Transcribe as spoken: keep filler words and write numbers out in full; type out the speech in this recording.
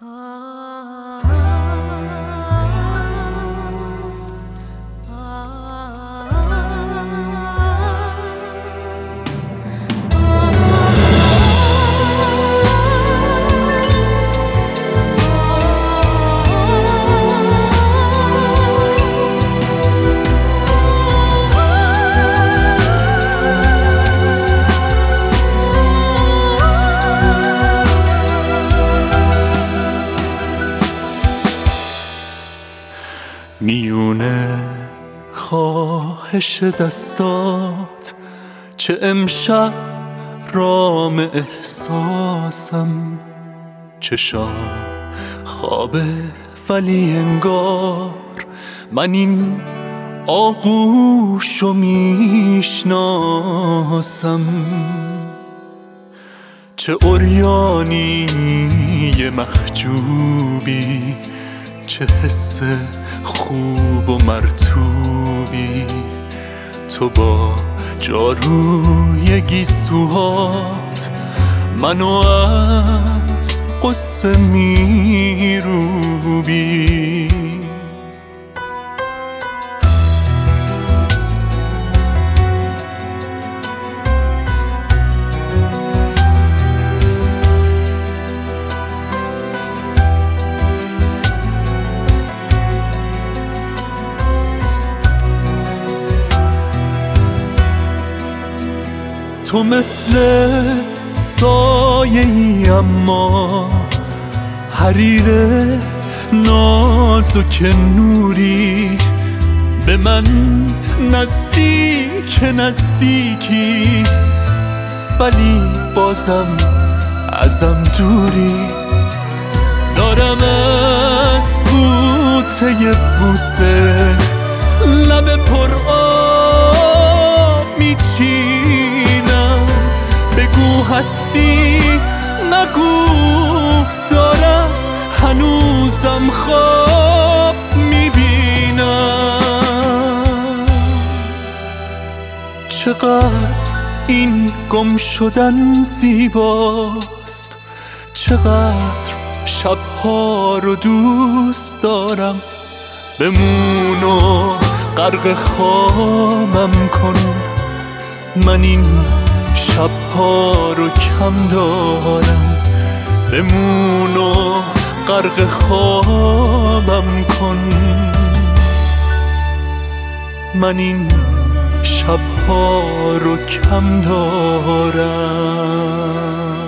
میونه خواهش دستات چه امشب رام احساسم، چشا خوابه ولی انگار من این آغوشو میشناسم. چه عریانی یه محجوبی، چه حس خوب و مرطوبی، تو با جاروی گیسوهات منو از قصه میروبی. تو مثل سایه ای اما حریر نازک نوری، به من نزدیک نزدیکی ولی بازم ازم دوری. دارم از بوته بوسه لب پر آب میچینم، بگو هستی نگو دارم هنوزم خواب میبینم. چقدر این گم شدن زیباست، چقدر شبها رو دوست دارم. بمون و غرق خوابم کن، من این شبها رو کم دارم. بمون و غرق خوابم کن، من این شبها رو کم دارم.